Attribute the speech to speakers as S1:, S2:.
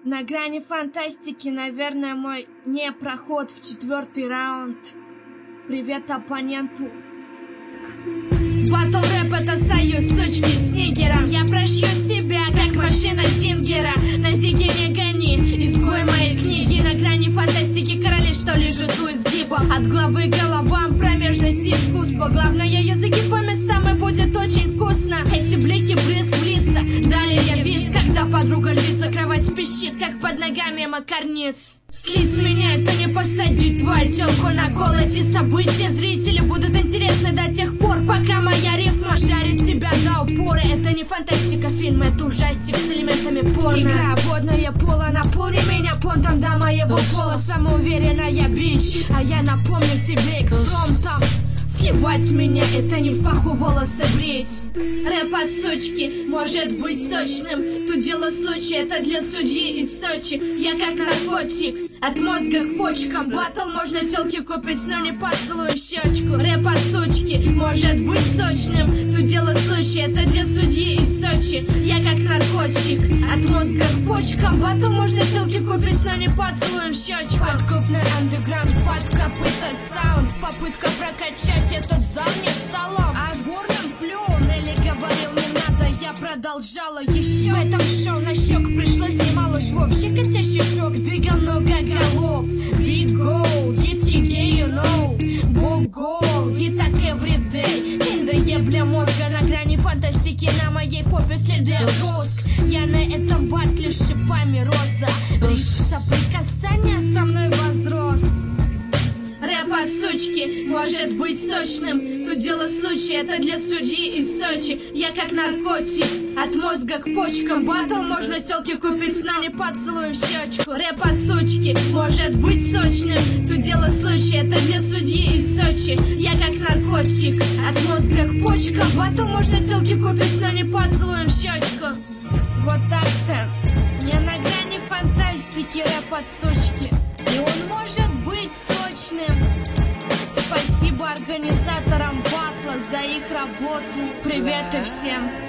S1: На грани фантастики, наверное, мой не проход в 4-й раунд. Привет оппоненту.
S2: Батл рэп — это союз сучки с нигером. Я прошью тебя, как машина Зингера. На зиге не гони, изгой моей книги. На грани фантастики короли, что лежат у изгибов. От главы к головам, промежности искусства. Главное, языки по местам, и будет очень вкусно. Эти блики, брызг в лица. Далее я вис, когда подруга львица. Кровать пищит, как под ногами макарниз. Слить меня — это не посадить твою телку на кол. Эти события зрители будут интересны до тех пор, пока моя рифма жарит тебя до упора. Это не фантастика, фильм, это ужастик с элементами порно.
S1: Игра водное поло, наполни меня понтом до моего пола. Самоуверенная бич, а я напомню тебе экспромтом. Сливать меня — это не в паху волосы брить.
S2: Рэп от сучки может быть сочным. Тут дело случая, это для судьи из Сочи. Я как наркотик, от мозга к почкам. Баттл можно телки купить, но не поцелуй щечку. Рэп от сучки может быть сочным. Тут дело случая, это для судьи из Сочи. Я как наркотик, от мозга к почкам. Баттл можно телки купить, но не поцелуем щечку.
S1: Подкупный андеграунд, под копыта саунд. Попытка прокачать этот зал не салон.
S2: А в горном флоу Нелли говорил не надо, я продолжала еще.
S1: В этом шоу на щек пришлось немало швов. Щекотящий шок двигал много голов. Big goal, гибкий гей, you know. Бог гол, и так everyday. Индоебля мозга на грани фантастики. На моей попе следы роск. Я на этом батле с шипами роза. Риск соприкасания со мной возрос.
S2: Рэп от сучки может быть сочным. Тут дело случая, это для судьи из Сочи. Я как наркотик, от мозга к почкам. Баттл можно телки купить, но не поцелуем щечку. Рэп от сучки может быть сочным. Тут дело случая, это для судьи из Сочи. Я как наркотик, от мозга к почкам. Баттл можно телки купить, но не поцелуем щечку.
S1: Вот так-то. Не на грани фантастики рэп от сучки. И он может быть сочным. Спасибо организаторам батла за их работу. Привет и всем.